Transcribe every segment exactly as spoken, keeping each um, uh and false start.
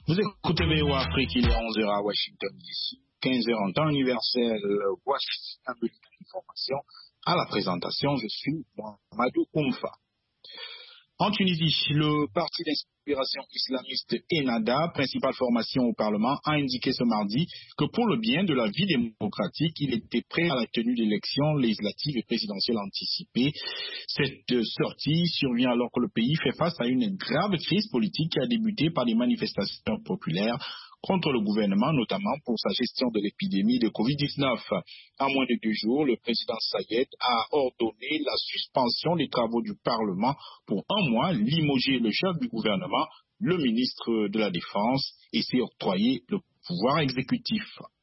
Vous écoutez V O Afrique, il est onze heures à Washington D C, quinze heures en temps universel. Voici un bulletin d'information. À la présentation, je suis Mohamedou Oumfa. En Tunisie, le parti d'inspiration islamiste Ennahda, principale formation au Parlement, a indiqué ce mardi que pour le bien de la vie démocratique, il était prêt à la tenue d'élections législatives et présidentielles anticipées. Cette sortie survient alors que le pays fait face à une grave crise politique qui a débuté par des manifestations populaires contre le gouvernement, notamment pour sa gestion de l'épidémie de covid dix-neuf. En moins de deux jours, le président Sayed a ordonné la suspension des travaux du Parlement pour un mois, limogé le chef du gouvernement, le ministre de la Défense, et s'est octroyé le pouvoir exécutif.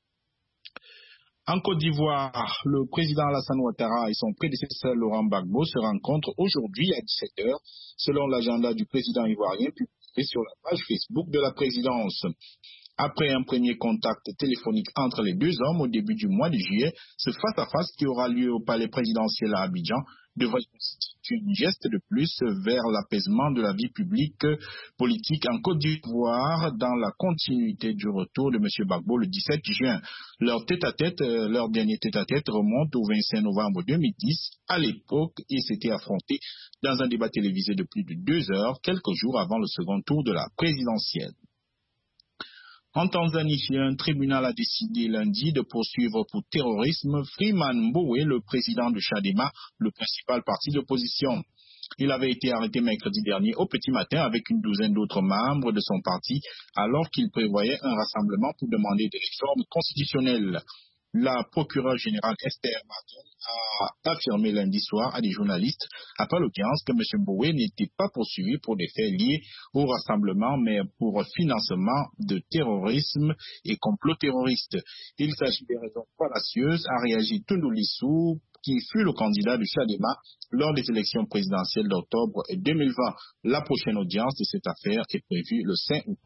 En Côte d'Ivoire, le président Alassane Ouattara et son prédécesseur Laurent Gbagbo se rencontrent aujourd'hui à dix-sept heures, selon l'agenda du président ivoirien publié sur la page Facebook de la présidence. Après un premier contact téléphonique entre les deux hommes au début du mois de juillet, ce face-à-face qui aura lieu au palais présidentiel à Abidjan devrait constituer un geste de plus vers l'apaisement de la vie publique politique en Côte d'Ivoire dans la continuité du retour de M. Gbagbo le dix-sept juin. Leur tête-à-tête, leur dernier tête-à-tête remonte au vingt-cinq novembre deux mille dix. À l'époque, ils s'étaient affrontés dans un débat télévisé de plus de deux heures, quelques jours avant le second tour de la présidentielle. En Tanzanie, un tribunal a décidé lundi de poursuivre pour terrorisme Freeman Mbowe, le président de Chadema, le principal parti d'opposition. Il avait été arrêté mercredi dernier au petit matin avec une douzaine d'autres membres de son parti, alors qu'il prévoyait un rassemblement pour demander des réformes constitutionnelles. La procureure générale Esther Martin a affirmé lundi soir à des journalistes après l'audience que M. Mbowe n'était pas poursuivi pour des faits liés au rassemblement, mais pour financement de terrorisme et complot terroriste. Il s'agit des raisons fallacieuses, a réagi Tundu Lissu, qui fut le candidat du Chadema lors des élections présidentielles d'octobre deux mille vingt. La prochaine audience de cette affaire est prévue le cinq août.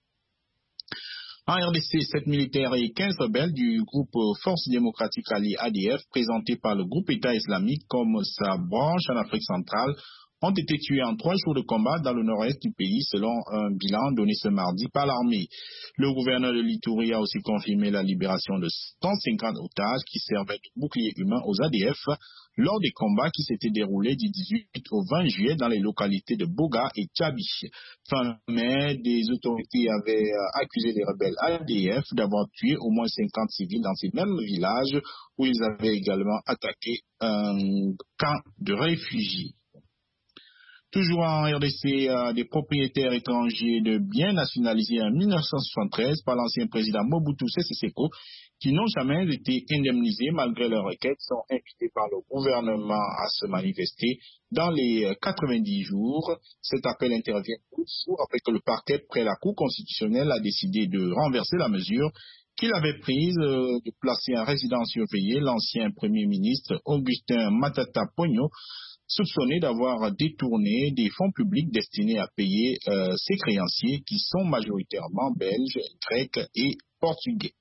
En R D C, sept militaires et quinze rebelles du groupe Force démocratique alliée A D F, présenté par le groupe État islamique comme sa branche en Afrique centrale, ont été tués en trois jours de combat dans le nord-est du pays, selon un bilan donné ce mardi par l'armée. Le gouverneur de l'Itourie a aussi confirmé la libération de cent cinquante otages qui servaient de bouclier humain aux A D F lors des combats qui s'étaient déroulés du dix-huit au vingt juillet dans les localités de Boga et Tchabi. Fin mai, des autorités avaient accusé les rebelles A D F d'avoir tué au moins cinquante civils dans ces mêmes villages où ils avaient également attaqué un camp de réfugiés. Toujours en R D C, euh, des propriétaires étrangers de biens nationalisés en mille neuf cent soixante-treize par l'ancien président Mobutu Sese Seko, qui n'ont jamais été indemnisés malgré leurs requêtes, sont invités par le gouvernement à se manifester dans les quatre-vingt-dix jours. Cet appel intervient deux jours après que le parquet près la Cour constitutionnelle a décidé de renverser la mesure qu'il avait prise euh, de placer en résidence surveillée l'ancien premier ministre Augustin Matata Ponyo, soupçonné d'avoir détourné des fonds publics destinés à payer euh, ses créanciers qui sont majoritairement belges, grecs et portugais.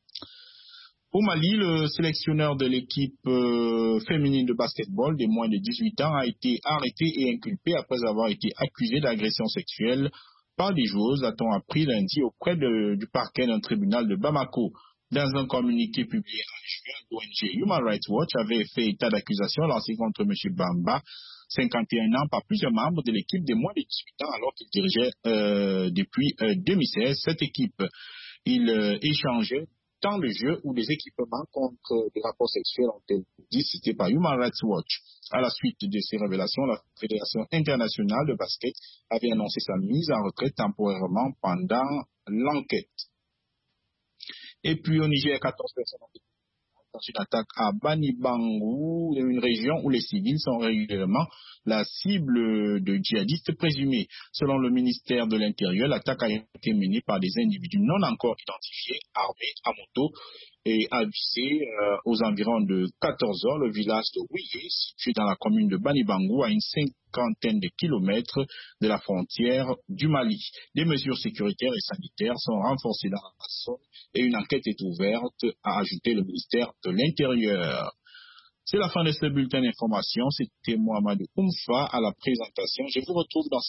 Au Mali, le sélectionneur de l'équipe euh, féminine de basketball des moins de dix-huit ans a été arrêté et inculpé après avoir été accusé d'agression sexuelle par des joueuses, a-t-on appris lundi auprès de, du parquet d'un tribunal de Bamako. Dans un communiqué publié en juin, l'O N G Human Rights Watch avait fait état d'accusations lancées contre M. Bamba, cinquante et un ans, par plusieurs membres de l'équipe des moins de dix-huit ans, alors qu'il dirigeait euh, depuis euh, deux mille seize cette équipe. Il euh, échangeait tant le jeu ou des équipements contre des rapports sexuels ont été dit, cité par Human Rights Watch. À la suite de ces révélations, la Fédération internationale de basket avait annoncé sa mise en retraite temporairement pendant l'enquête. Et puis au Niger, quatorze personnes ont été dans une attaque à Banibangu, une région où les civils sont régulièrement la cible de djihadistes présumés. Selon le ministère de l'Intérieur, l'attaque a été menée par des individus non encore identifiés, armés à moto, et a visé euh, aux environs de quatorze heures le village de Ouye, situé dans la commune de Banibangu, à une cinquantaine de kilomètres de la frontière du Mali. Des mesures sécuritaires et sanitaires sont renforcées dans la zone et une enquête est ouverte, a ajouté le ministère de l'Intérieur. C'est la fin de ce bulletin d'information. C'était Mohamedou Oumfa à la présentation. Je vous retrouve dans